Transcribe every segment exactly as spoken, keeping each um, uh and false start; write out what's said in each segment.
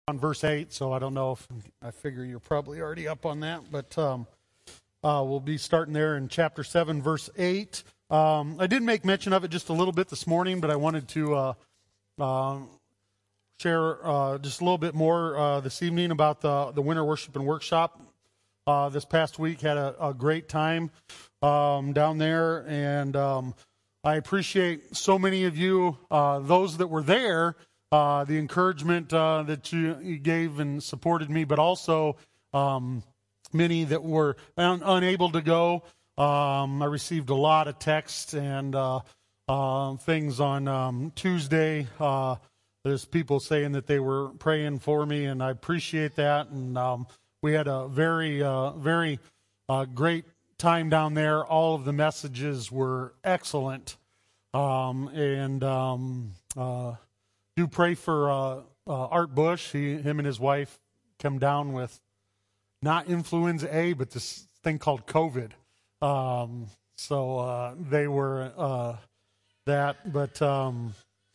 on verse eight, so I don't know if I figure you're probably already up on that, but um, uh, we'll be starting there in chapter seven, verse eight. Um, I did make mention of it just a little bit this morning, but I wanted to uh, uh, share uh, just a little bit more uh, this evening about the, the Winter Worship and Workshop. Uh, this past week had a, a great time um, down there, and um, I appreciate so many of you, uh, those that were there, uh, the encouragement uh, that you, you gave and supported me, but also um, many that were un- unable to go. Um, I received a lot of texts and uh, uh, things on um, Tuesday. Uh, there's people saying that they were praying for me, and I appreciate that. And um, we had a very, uh, very uh, great time down there. All of the messages were excellent. Um, and um, uh, do pray for uh, uh, Art Bush. He, him and his wife come down with not influenza A, but this thing called COVID. Um, so uh, they were uh, that, but um,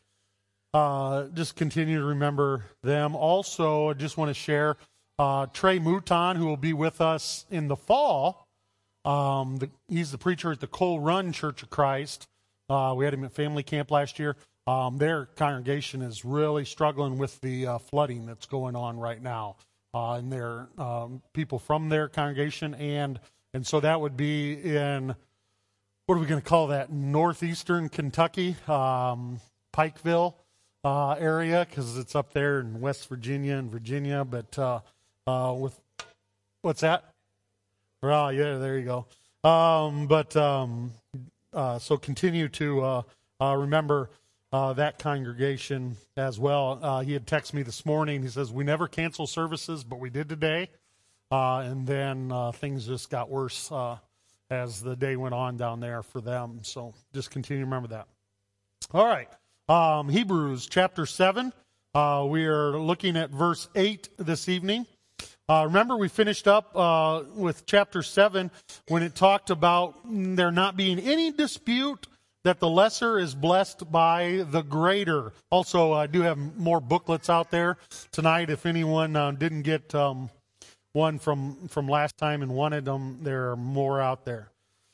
uh, just continue to remember them. Also, I just want to share uh, Trey Mouton, who will be with us in the fall. Um, the, he's the preacher at the Coal Run Church of Christ. Uh, we had him at family camp last year. Um, their congregation is really struggling with the uh, flooding that's going on right now. Uh, and their um, people from their congregation, and and so that would be in, what are we going to call that, northeastern Kentucky, um, Pikeville uh, area, because it's up there in West Virginia and Virginia. But uh, uh, with, what's that? Oh, yeah, there you go. Um, but um, uh, so continue to uh, uh, remember uh, that congregation as well. Uh, he had texted me this morning. He says, we never cancel services, but we did today. Uh, and then uh, things just got worse uh, as the day went on down there for them. So just continue to remember that. All right. Um, Hebrews chapter seven. Uh, we are looking at verse eight this evening. Uh, remember, we finished up uh, with chapter seven when it talked about there not being any dispute that the lesser is blessed by the greater. Also, I do have more booklets out there tonight. If anyone uh, didn't get um, one from, from last time and wanted them, there are more out there.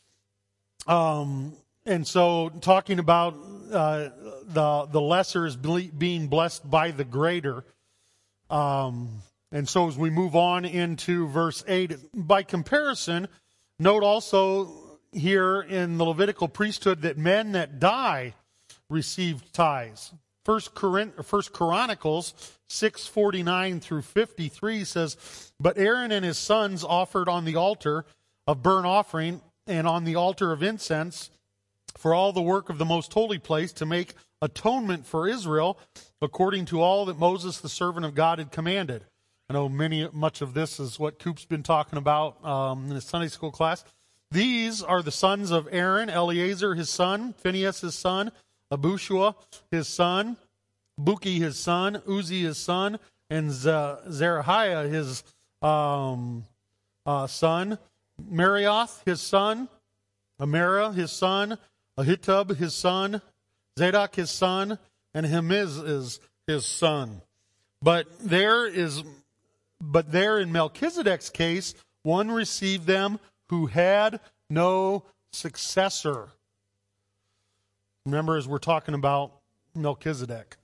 Um, and so, talking about uh, the the lesser is being blessed by the greater. Um, and so, as we move on into verse eight, by comparison, note also here in the Levitical priesthood that men that die received tithes. First Corinth, First Chronicles six forty-nine through fifty-three says, "But Aaron and his sons offered on the altar of burnt offering and on the altar of incense for all the work of the most holy place to make atonement for Israel, according to all that Moses the servant of God had commanded." I know many much of this is what Coop's been talking about um, in his Sunday school class. These are the sons of Aaron: Eleazar his son, Phinehas his son, Abushua his son, Buki his son, Uzi his son, and Zerahiah his um, uh, son, Marioth his son, Amara his son, Ahitub his son, Zadok his son, and Hemiz is his son. But there is, but there in Melchizedek's case, one received them who had no successor. Remember, as we're talking about Melchizedek.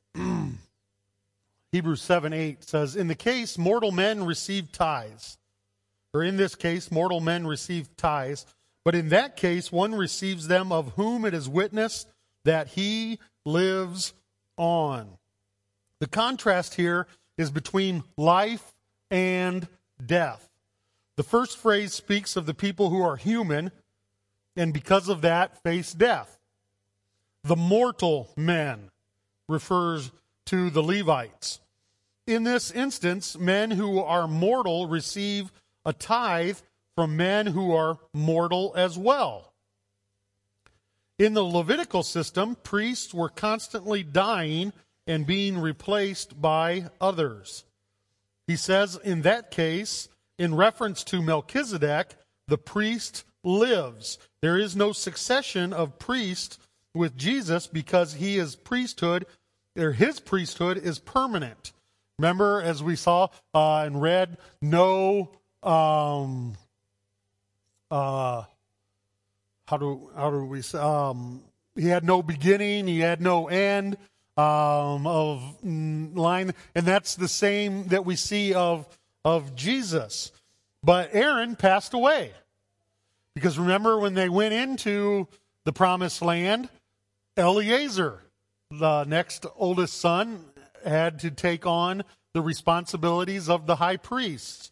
Hebrews seven eight says, "In the case mortal men received tithes," or in this case, mortal men received tithes, "but in that case one receives them of whom it is witnessed that he lives on." The contrast here is between life and death. The first phrase speaks of the people who are human, and because of that, face death. The mortal men refers to the Levites. In this instance, men who are mortal receive a tithe from men who are mortal as well. In the Levitical system, priests were constantly dying and being replaced by others. He says in that case, in reference to Melchizedek, the priest lives. There is no succession of priest with Jesus because he is priesthood, or his priesthood is permanent. Remember, as we saw uh, and read, no, um, uh, how do how do we say? Um, he had no beginning, he had no end um, of line, and that's the same that we see of of Jesus. But Aaron passed away, because remember when they went into the promised land, Eleazar, the next oldest son, had to take on the responsibilities of the high priest.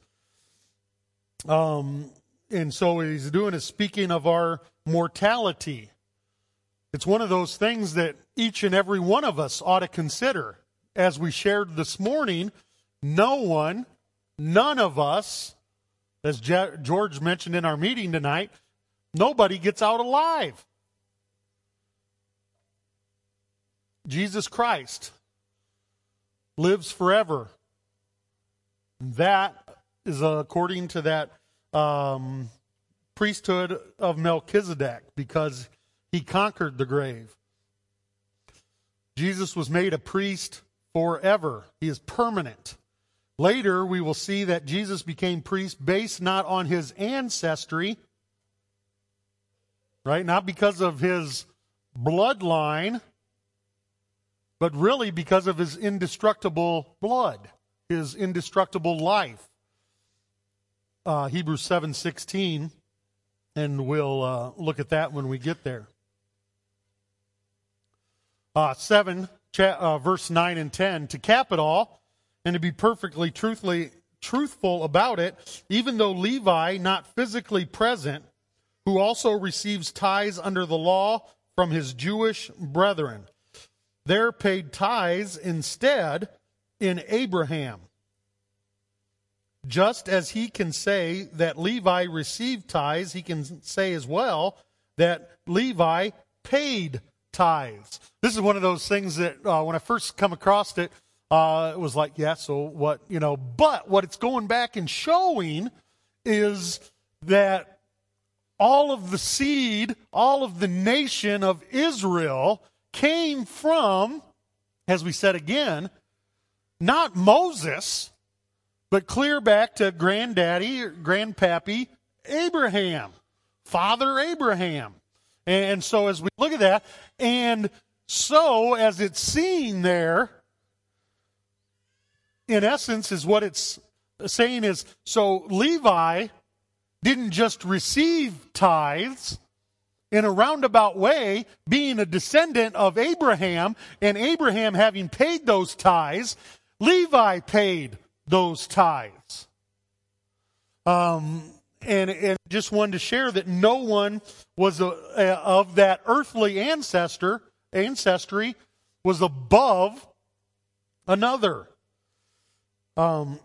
Um, and so what he's doing is speaking of our mortality. It's one of those things that each and every one of us ought to consider. As we shared this morning, no one, none of us, as George mentioned in our meeting tonight, nobody gets out alive. Jesus Christ lives forever. That is according to that um, priesthood of Melchizedek, because he conquered the grave. Jesus was made a priest forever. He is permanent. Later, we will see that Jesus became priest based not on his ancestry, right? Not because of his bloodline, but really because of his indestructible blood, his indestructible life. Uh, Hebrews seven sixteen, and we'll uh, look at that when we get there. Uh, seven, cha- uh, verse nine and ten, to cap it all, and to be perfectly truthfully truthful about it, even though Levi, not physically present, who also receives tithes under the law from his Jewish brethren, there paid tithes instead in Abraham. Just as he can say that Levi received tithes, he can say as well that Levi paid tithes. This is one of those things that uh, when I first come across it, uh, it was like, yeah, so what, you know, but what it's going back and showing is that all of the seed, all of the nation of Israel came from, as we said again, not Moses, but clear back to granddaddy, or grandpappy Abraham, Father Abraham. And so as we look at that, and so as it's seen there, in essence is what it's saying is, so Levi didn't just receive tithes in a roundabout way, being a descendant of Abraham, and Abraham having paid those tithes, Levi paid those tithes. Um, and, and just wanted to share that no one was a, a, of that earthly ancestor ancestry was above another. Um,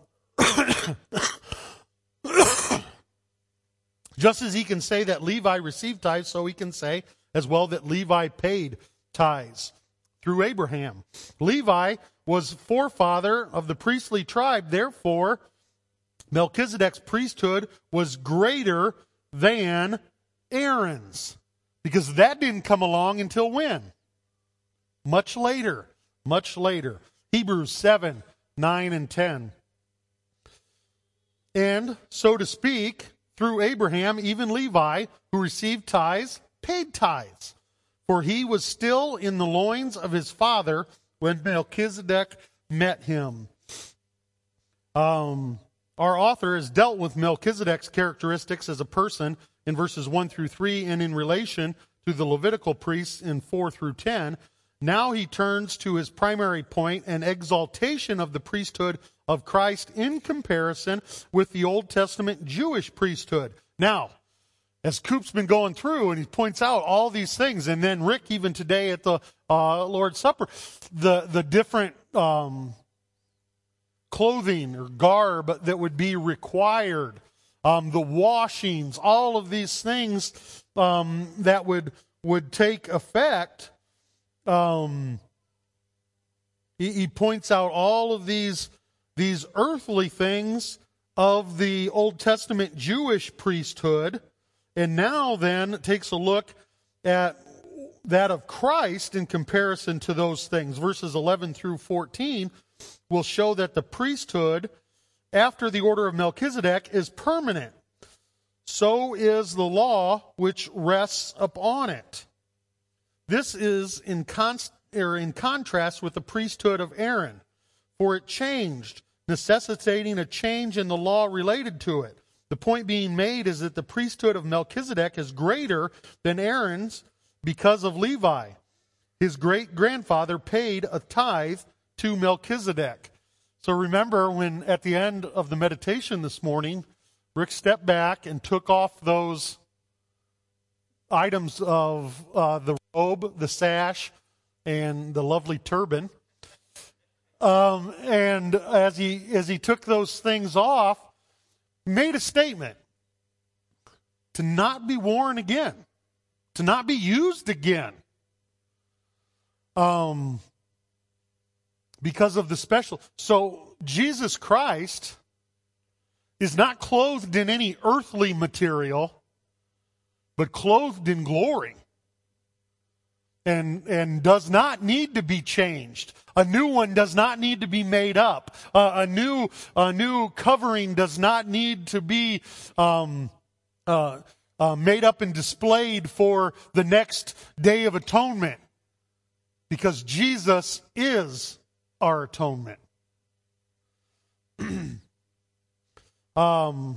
just as he can say that Levi received tithes, so he can say as well that Levi paid tithes through Abraham. Levi was forefather of the priestly tribe, therefore Melchizedek's priesthood was greater than Aaron's, because that didn't come along until when? Much later. Much later. Hebrews seven, nine, and ten. And, so to speak, through Abraham, even Levi, who received tithes, paid tithes. For he was still in the loins of his father when Melchizedek met him. Um, our author has dealt with Melchizedek's characteristics as a person in verses one through three, and in relation to the Levitical priests in four through ten. Now he turns to his primary point, an exaltation of the priesthood of Christ in comparison with the Old Testament Jewish priesthood. Now, as Coop's been going through, and he points out all these things, and then Rick, even today at the uh, Lord's Supper, the, the different um, clothing or garb that would be required, um, the washings, all of these things um, that would, would take effect. Um, he, he points out all of these, these earthly things of the Old Testament Jewish priesthood, and now then takes a look at that of Christ in comparison to those things. Verses eleven through fourteen will show that the priesthood after the order of Melchizedek is permanent. So is the law which rests upon it. This is in, const- or in contrast with the priesthood of Aaron, for it changed, necessitating a change in the law related to it. The point being made is that the priesthood of Melchizedek is greater than Aaron's because of Levi. His great-grandfather paid a tithe to Melchizedek. So remember when at the end of the meditation this morning, Rick stepped back and took off those items of uh, the robe, the sash, and the lovely turban. Um, and as he as he took those things off, made a statement to not be worn again, to not be used again. Um, because of the special. So Jesus Christ is not clothed in any earthly material, but clothed in glory. And, and does not need to be changed. A new one does not need to be made up. Uh, a new, a new covering does not need to be um, uh, uh, made up and displayed for the next Day of Atonement, because Jesus is our atonement. um.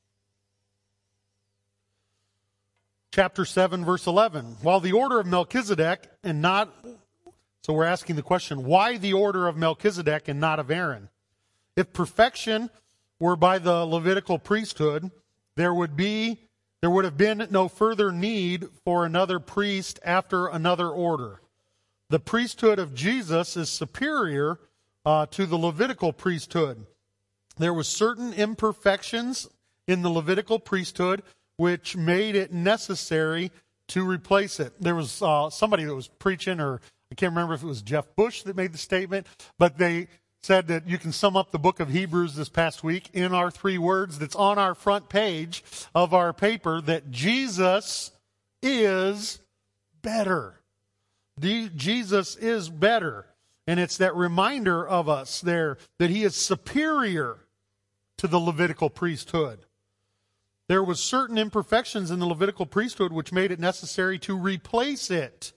Chapter seven, verse eleven. While the order of Melchizedek and not... So we're asking the question, why the order of Melchizedek and not of Aaron? If perfection were by the Levitical priesthood, there would be, there would have been no further need for another priest after another order. The priesthood of Jesus is superior uh, to the Levitical priesthood. There was certain imperfections in the Levitical priesthood which made it necessary to replace it. There was uh, somebody that was preaching, or I can't remember if it was Jeff Bush that made the statement, but they said that you can sum up the book of Hebrews this past week in our three words that's on our front page of our paper, that Jesus is better. The, Jesus is better. And it's that reminder of us there that he is superior to the Levitical priesthood. There was certain imperfections in the Levitical priesthood which made it necessary to replace it.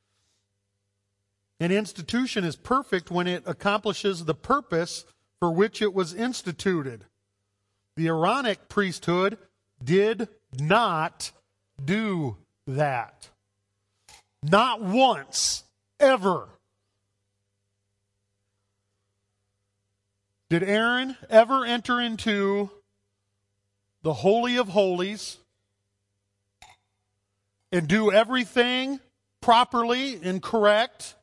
An institution is perfect when it accomplishes the purpose for which it was instituted. The Aaronic priesthood did not do that. Not once, ever. Did Aaron ever enter into the Holy of Holies and do everything properly and correct?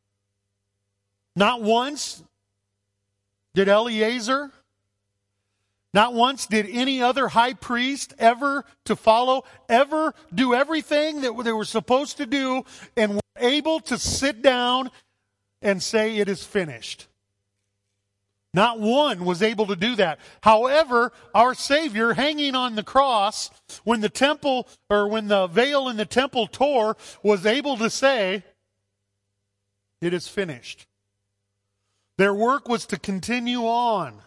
Not once did Eleazar. Not once did any other high priest ever to follow, ever do everything that they were supposed to do and were able to sit down and say it is finished. Not one was able to do that. However, our Savior hanging on the cross, when the temple, or when the veil in the temple tore, was able to say, it is finished. Their work was to continue on.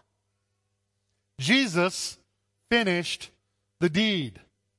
Jesus finished the deed.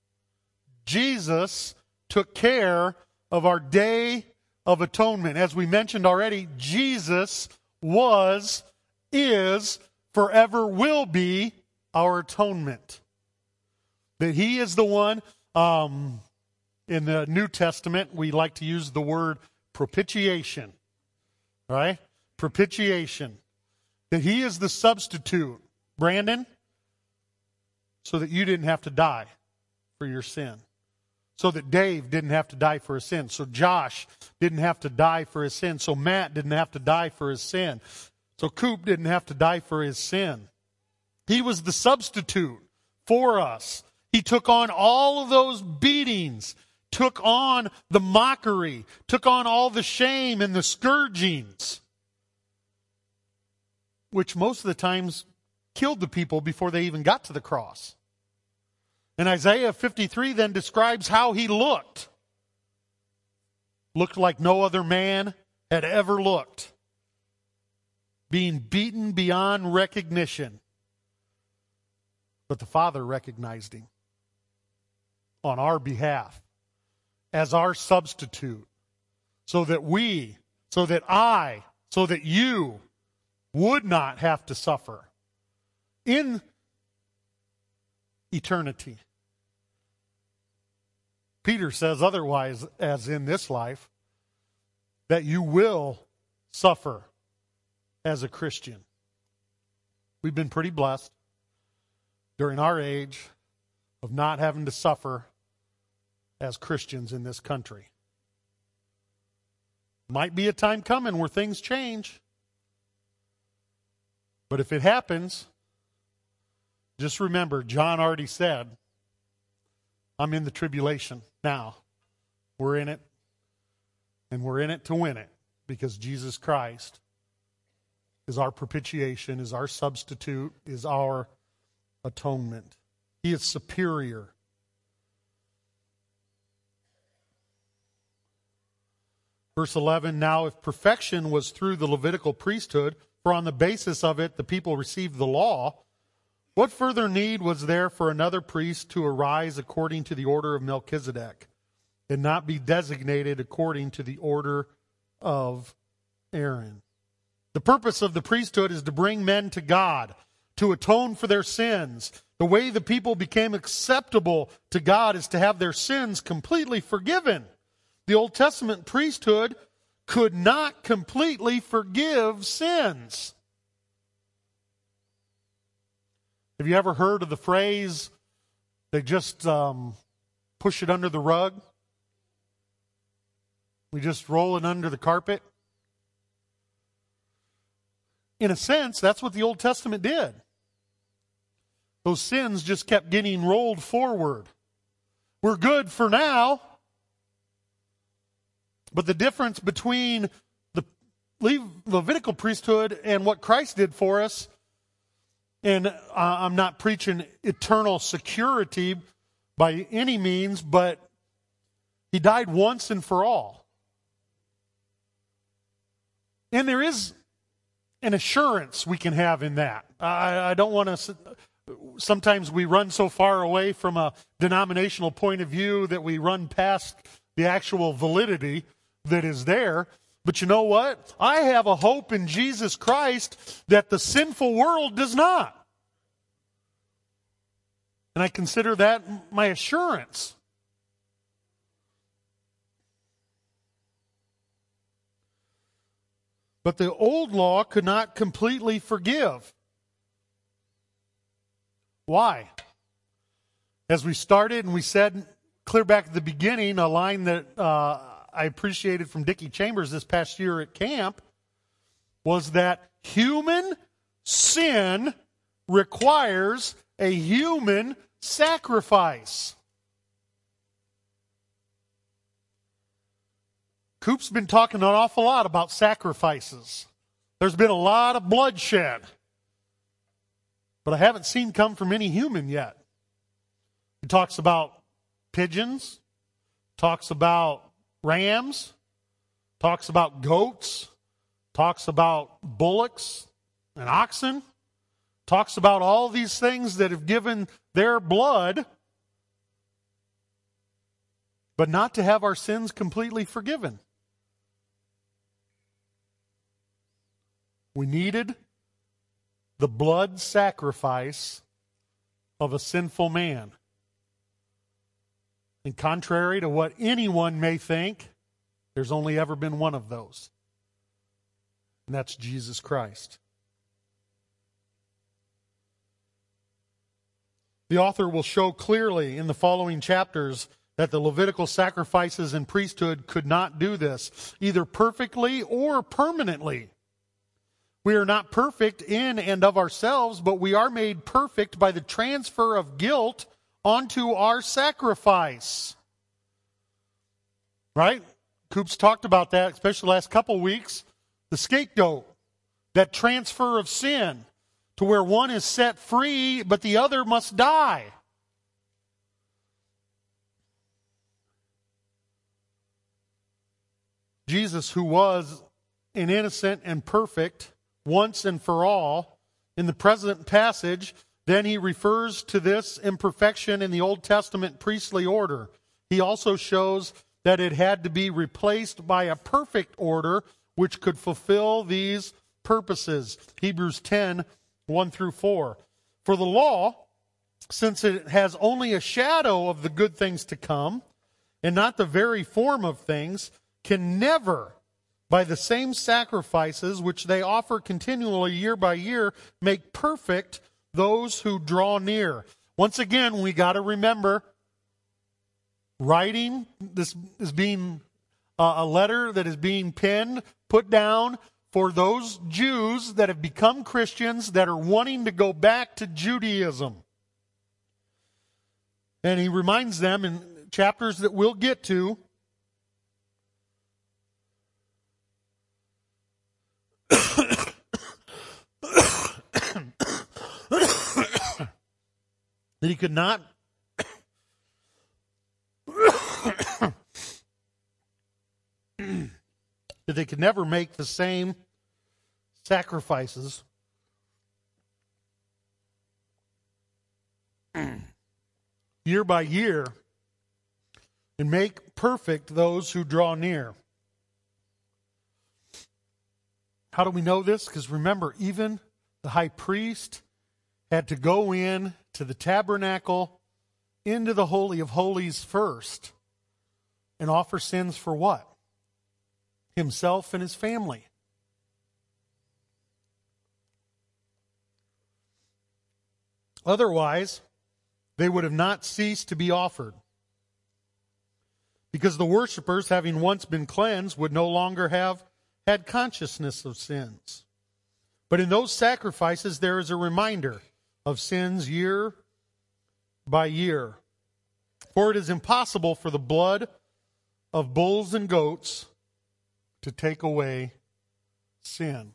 Jesus took care of our Day of Atonement. As we mentioned already, Jesus was, is, forever will be our atonement. That he is the one, um, in the New Testament, we like to use the word propitiation. Right? Propitiation. That he is the substitute. Brandon, so that you didn't have to die for your sin. So that Dave didn't have to die for his sin. So Josh didn't have to die for his sin. So Matt didn't have to die for his sin. So Coop didn't have to die for his sin. He was the substitute for us. He took on all of those beatings, took on the mockery, took on all the shame and the scourgings, which most of the times killed the people before they even got to the cross. And Isaiah fifty-three then describes how he looked. Looked like no other man had ever looked. being beaten beyond recognition. But the Father recognized him on our behalf as our substitute, so that we, so that I, so that you would not have to suffer in eternity. Peter says otherwise, as in this life, that you will suffer as a Christian. We've been pretty blessed during our age of not having to suffer as Christians in this country. Might be a time coming where things change. But if it happens, just remember, John already said, I'm in the tribulation now. We're in it, and we're in it to win it, because Jesus Christ is our propitiation, is our substitute, is our atonement. He is superior. Verse eleven, now if perfection was through the Levitical priesthood, for on the basis of it the people received the law, what further need was there for another priest to arise according to the order of Melchizedek, and not be designated according to the order of Aaron? The purpose of the priesthood is to bring men to God, to atone for their sins. The way the people became acceptable to God is to have their sins completely forgiven. The Old Testament priesthood could not completely forgive sins. Have you ever heard of the phrase, they just um, push it under the rug? We just roll it under the carpet? In a sense, that's what the Old Testament did. Those sins just kept getting rolled forward. We're good for now. But the difference between the Levitical priesthood and what Christ did for us, and uh, I'm not preaching eternal security by any means, but He died once and for all. And there is an assurance we can have in that. I, I don't want to... Sometimes we run so far away from a denominational point of view that we run past the actual validity that is there. But you know what? I have a hope in Jesus Christ that the sinful world does not. And I consider that my assurance. But the old law could not completely forgive. Why? As we started and we said clear back at the beginning, a line that uh, I appreciated from Dickie Chambers this past year at camp was that human sin requires a human sacrifice. Coop's been talking an awful lot about sacrifices. There's been a lot of bloodshed. But I haven't seen come from any human yet. He talks about pigeons, talks about rams, talks about goats, talks about bullocks and oxen, talks about all these things that have given their blood, but not to have our sins completely forgiven. We needed the blood sacrifice of a sinful man. And contrary to what anyone may think, there's only ever been one of those. And that's Jesus Christ. The author will show clearly in the following chapters that the Levitical sacrifices and priesthood could not do this, either perfectly or permanently. We are not perfect in and of ourselves, but we are made perfect by the transfer of guilt onto our sacrifice. Right? Coop's talked about that, especially the last couple weeks. The scapegoat, that transfer of sin to where one is set free, but the other must die. Jesus, who was an innocent and perfect, once and for all in the present passage, then he refers to this imperfection in the Old Testament priestly order. He also shows that it had to be replaced by a perfect order which could fulfill these purposes. Hebrews ten, one through four. For the law, since it has only a shadow of the good things to come, and not the very form of things, can never, by the same sacrifices which they offer continually year by year, make perfect those who draw near. Once again, we got to remember, writing, this is being uh, a letter that is being penned, put down for those Jews that have become Christians that are wanting to go back to Judaism. And he reminds them in chapters that we'll get to, that he could not that they could never make the same sacrifices year by year and make perfect those who draw near. How do we know this? Because remember, even the high priest had to go in to the tabernacle, into the Holy of Holies first, and offer sins for what? Himself and his family. Otherwise, they would have not ceased to be offered. Because the worshipers, having once been cleansed, would no longer have had consciousness of sins. But in those sacrifices, there is a reminder of sins year by year. For it is impossible for the blood of bulls and goats to take away sin.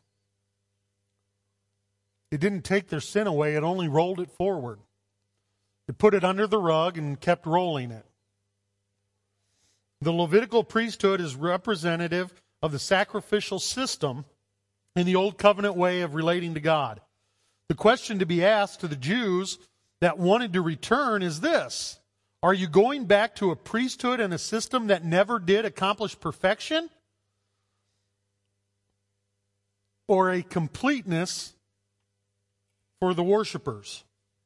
It didn't take their sin away, it only rolled it forward. It put it under the rug and kept rolling it. The Levitical priesthood is representative of the sacrificial system in the Old Covenant way of relating to God. The question to be asked to the Jews that wanted to return is this: are you going back to a priesthood and a system that never did accomplish perfection? Or a completeness for the worshipers?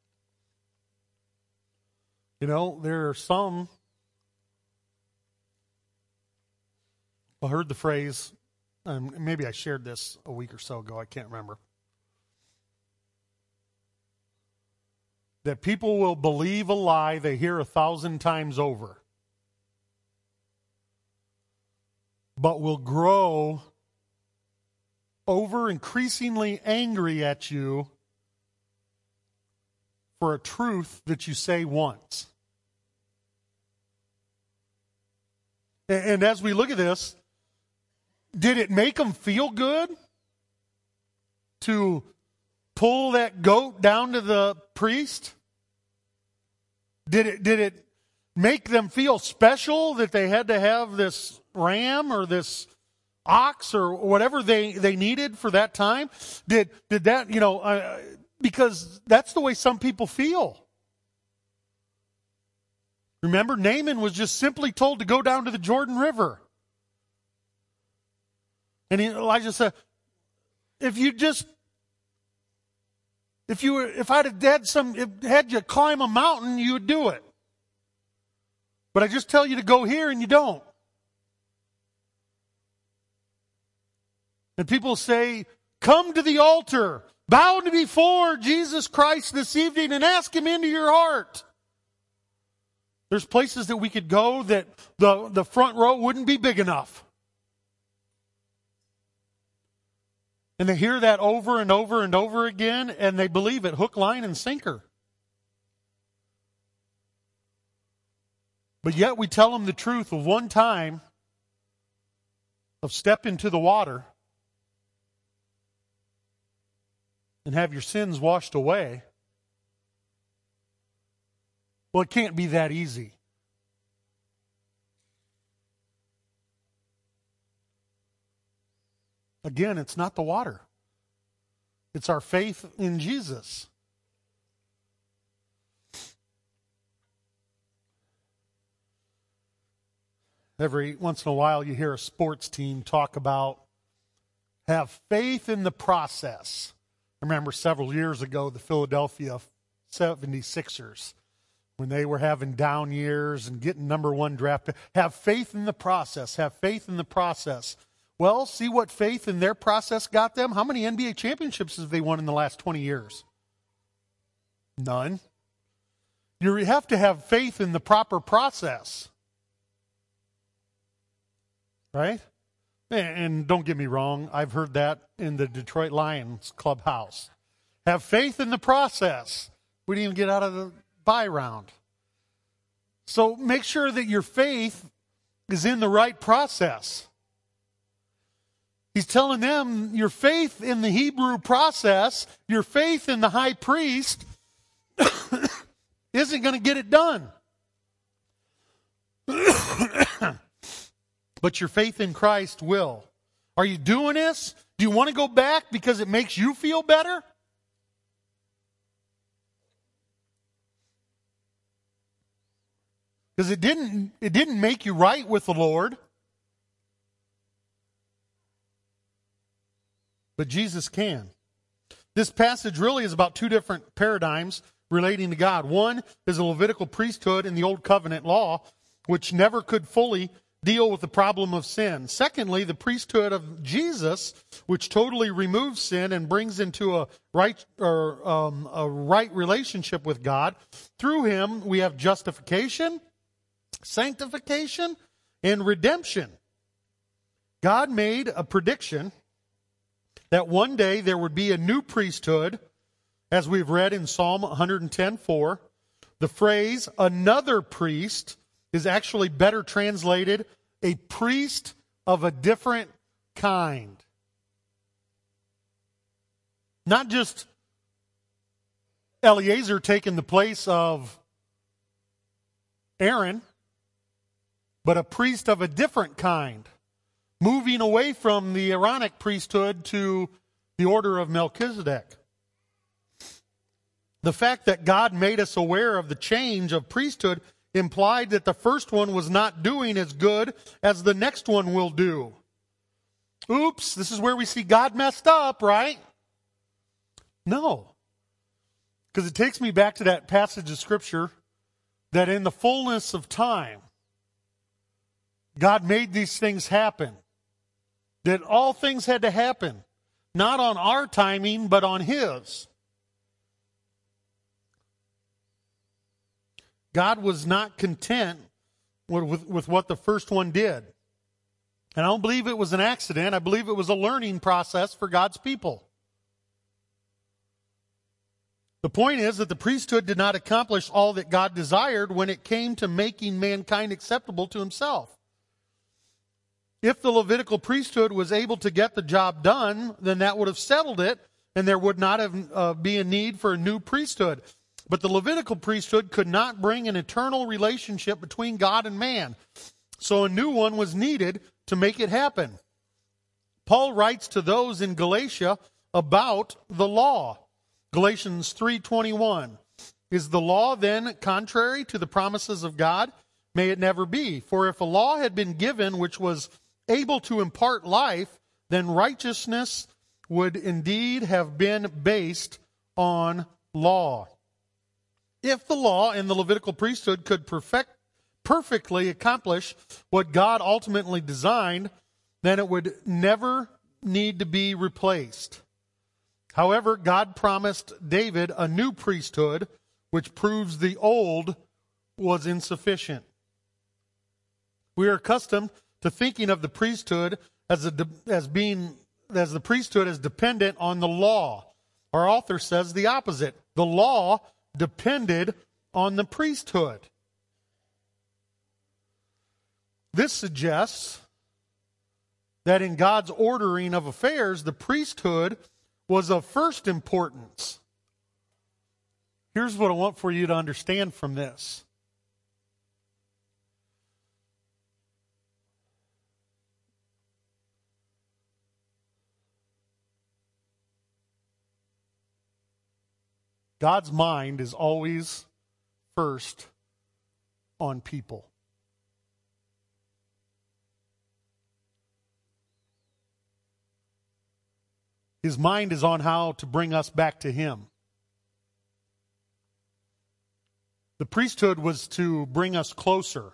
You know, there are some, I heard the phrase, um, maybe I shared this a week or so ago, I can't remember, that people will believe a lie they hear a thousand times over, but will grow over increasingly angry at you for a truth that you say once. And, and as we look at this, did it make them feel good to pull that goat down to the priest? Did it, did it make them feel special that they had to have this ram or this ox or whatever they, they needed for that time? Did, did that, you know, uh, because that's the way some people feel. Remember, Naaman was just simply told to go down to the Jordan River. And he, Elijah said, if you just, if you were, if I'd have had some, if had you climb a mountain, you would do it. But I just tell you to go here and you don't. And people say, come to the altar, bow before Jesus Christ this evening and ask Him into your heart. There's places that we could go that the, the front row wouldn't be big enough. And they hear that over and over and over again, and they believe it, hook, line, and sinker. But yet we tell them the truth of one time of step into the water and have your sins washed away. Well, it can't be that easy. Again, it's not the water. It's our faith in Jesus. Every once in a while you hear a sports team talk about have faith in the process. I remember several years ago the Philadelphia seventy-sixers, when they were having down years and getting number one draft pick. Have faith in the process. Have faith in the process. Well, see what faith in their process got them? How many N B A championships have they won in the last twenty years? None. You have to have faith in the proper process. Right? And don't get me wrong, I've heard that in the Detroit Lions clubhouse. Have faith in the process. We didn't even get out of the bye round. So make sure that your faith is in the right process. He's telling them your faith in the Hebrew process, your faith in the high priest isn't going to get it done. But your faith in Christ will. Are you doing this? Do you want to go back because it makes you feel better? Because it didn't, it didn't make you right with the Lord. But Jesus can. This passage really is about two different paradigms relating to God. One is the Levitical priesthood in the Old Covenant law, which never could fully deal with the problem of sin. Secondly, the priesthood of Jesus, which totally removes sin and brings into a right or um, a right relationship with God. Through him, we have justification, sanctification, and redemption. God made a prediction that one day there would be a new priesthood, as we've read in Psalm one ten four. The phrase, another priest, is actually better translated, a priest of a different kind. Not just Eleazar taking the place of Aaron, but a priest of a different kind, moving away from the Aaronic priesthood to the order of Melchizedek. The fact that God made us aware of the change of priesthood implied that the first one was not doing as good as the next one will do. Oops, this is where we see God messed up, right? No. Because it takes me back to that passage of Scripture that in the fullness of time, God made these things happen. That all things had to happen, not on our timing, but on His. God was not content with, with, with what the first one did. And I don't believe it was an accident. I believe it was a learning process for God's people. The point is that the priesthood did not accomplish all that God desired when it came to making mankind acceptable to Himself. If the Levitical priesthood was able to get the job done, then that would have settled it, and there would not have uh, be a need for a new priesthood. But the Levitical priesthood could not bring an eternal relationship between God and man. So a new one was needed to make it happen. Paul writes to those in Galatia about the law. Galatians three twenty-one. Is the law then contrary to the promises of God? May it never be. For if a law had been given which was able to impart life, then righteousness would indeed have been based on law. If the law and the Levitical priesthood could perfect, perfectly accomplish what God ultimately designed, then it would never need to be replaced. However, God promised David a new priesthood, which proves the old was insufficient. We are accustomed to thinking of the priesthood as a, as being as the priesthood as dependent on the law. Our author says the opposite. The law depended on the priesthood. This suggests that in God's ordering of affairs, the priesthood was of first importance. Here's what I want for you to understand from this. God's mind is always first on people. His mind is on how to bring us back to Him. The priesthood was to bring us closer.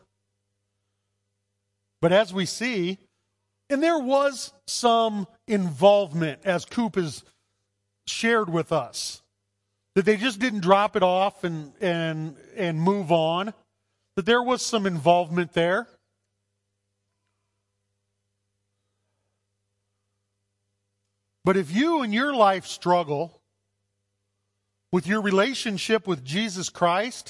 But as we see, and there was some involvement, as Coop has shared with us, that they just didn't drop it off and, and, and move on, that there was some involvement there. But if you in your life struggle with your relationship with Jesus Christ,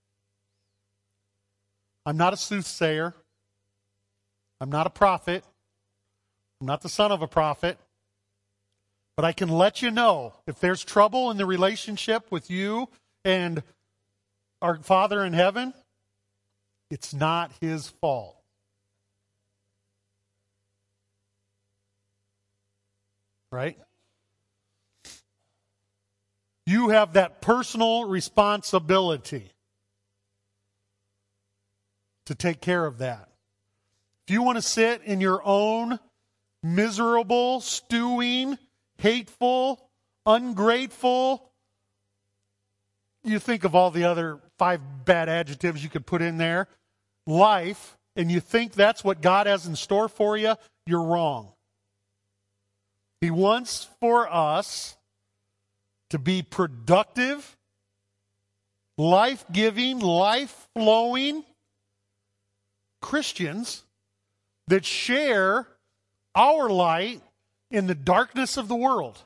I'm not a soothsayer. I'm not a prophet. I'm not the son of a prophet. But I can let you know, if there's trouble in the relationship with you and our Father in heaven, it's not His fault. Right? You have that personal responsibility to take care of that. If you want to sit in your own miserable, stewing, hateful, ungrateful, you think of all the other five bad adjectives you could put in there, life, and you think that's what God has in store for you, you're wrong. He wants for us to be productive, life-giving, life-flowing Christians that share our light in the darkness of the world.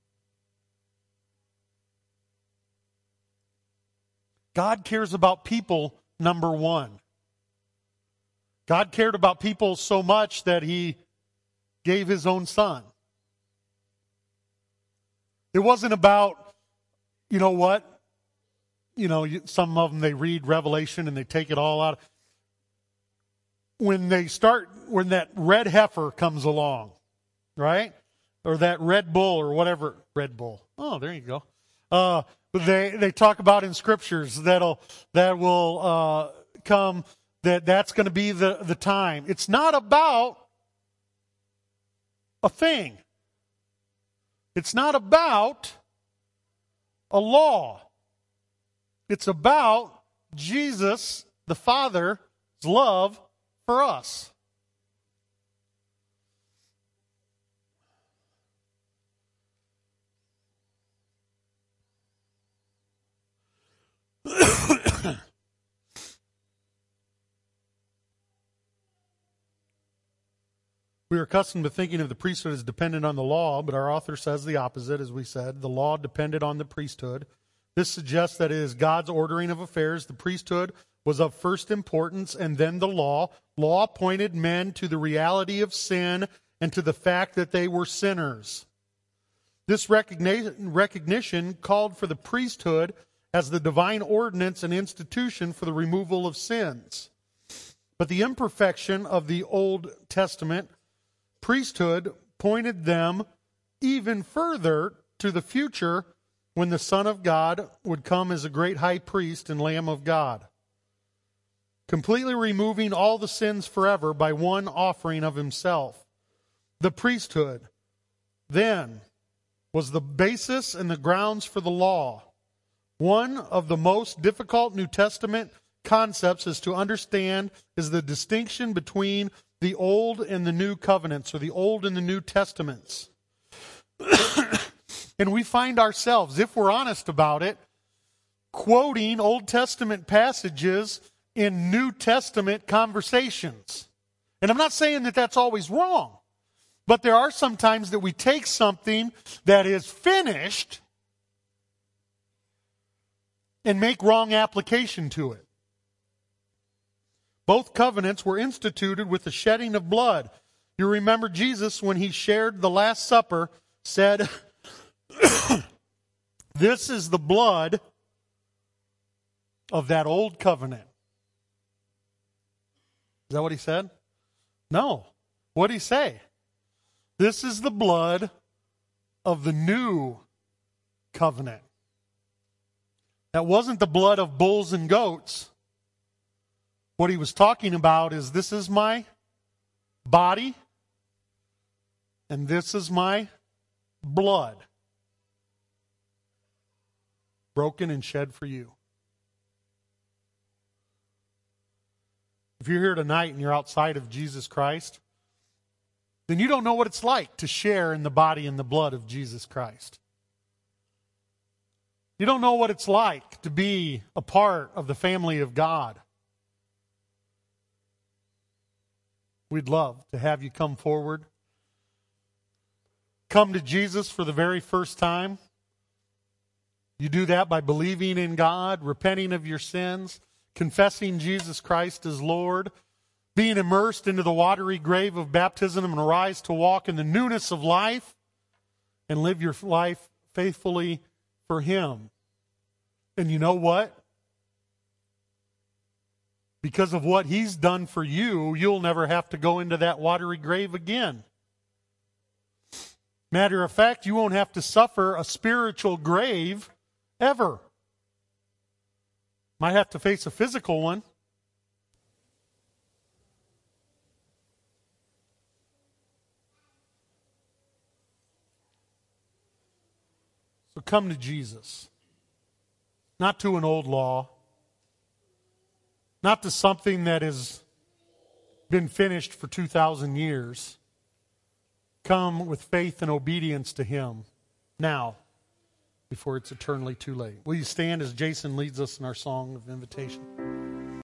God cares about people, number one. God cared about people so much that He gave His own Son. It wasn't about, you know what, you know, some of them, they read Revelation and they take it all out. When they start, when that red heifer comes along, right? Or that Red Bull or whatever, Red Bull. Oh, there you go. Uh, they, they talk about in scriptures that'll, that will uh, come, that that's going to be the, the time. It's not about a thing. It's not about a law. It's about Jesus, the Father's love for us. We are accustomed to thinking of the priesthood as dependent on the law, but our author says the opposite, as we said. The law depended on the priesthood. This suggests that it is God's ordering of affairs. The priesthood was of first importance, and then the law. Law pointed men to the reality of sin and to the fact that they were sinners. This recognition called for the priesthood as the divine ordinance and institution for the removal of sins. But the imperfection of the Old Testament priesthood pointed them even further to the future when the Son of God would come as a great high priest and Lamb of God, completely removing all the sins forever by one offering of Himself. The priesthood, then, was the basis and the grounds for the law. One of the most difficult New Testament concepts is to understand is the distinction between the Old and the New Covenants, or the Old and the New Testaments. And we find ourselves, if we're honest about it, quoting Old Testament passages in New Testament conversations. And I'm not saying that that's always wrong, but there are some times that we take something that is finished and make wrong application to it. Both covenants were instituted with the shedding of blood. You remember Jesus, when He shared the Last Supper, said, "This is the blood of that old covenant." Is that what He said? No. What did He say? This is the blood of the new covenant. That wasn't the blood of bulls and goats. What he was talking about is, this is my body, and this is my blood, broken and shed for you. If you're here tonight and you're outside of Jesus Christ, then you don't know what it's like to share in the body and the blood of Jesus Christ. You don't know what it's like to be a part of the family of God. We'd love to have you come forward. Come to Jesus for the very first time. You do that by believing in God, repenting of your sins, confessing Jesus Christ as Lord, being immersed into the watery grave of baptism and arise to walk in the newness of life and live your life faithfully for Him. And you know what? Because of what He's done for you, you'll never have to go into that watery grave again. Matter of fact, you won't have to suffer a spiritual grave ever. Might have to face a physical one. So come to Jesus. Not to an old law. Not to something that has been finished for two thousand years. Come with faith and obedience to Him now, before it's eternally too late. Will you stand as Jason leads us in our song of invitation?